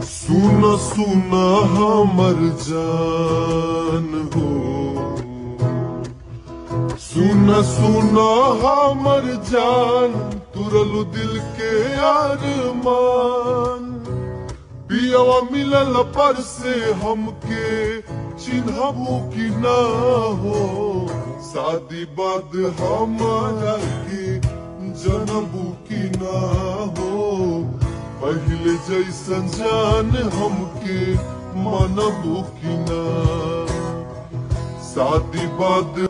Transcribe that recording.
सुना सुना हमर जान हो, सुना सुना हमर जान, तुरलु दिल के अरमान। पियवा मिलल पर से हमके चिन्हबू की ना हो, शादी बाद हमारा के जनबू की ना हो, पहले जैसन जान हमके मनबू की ना, शादी बाद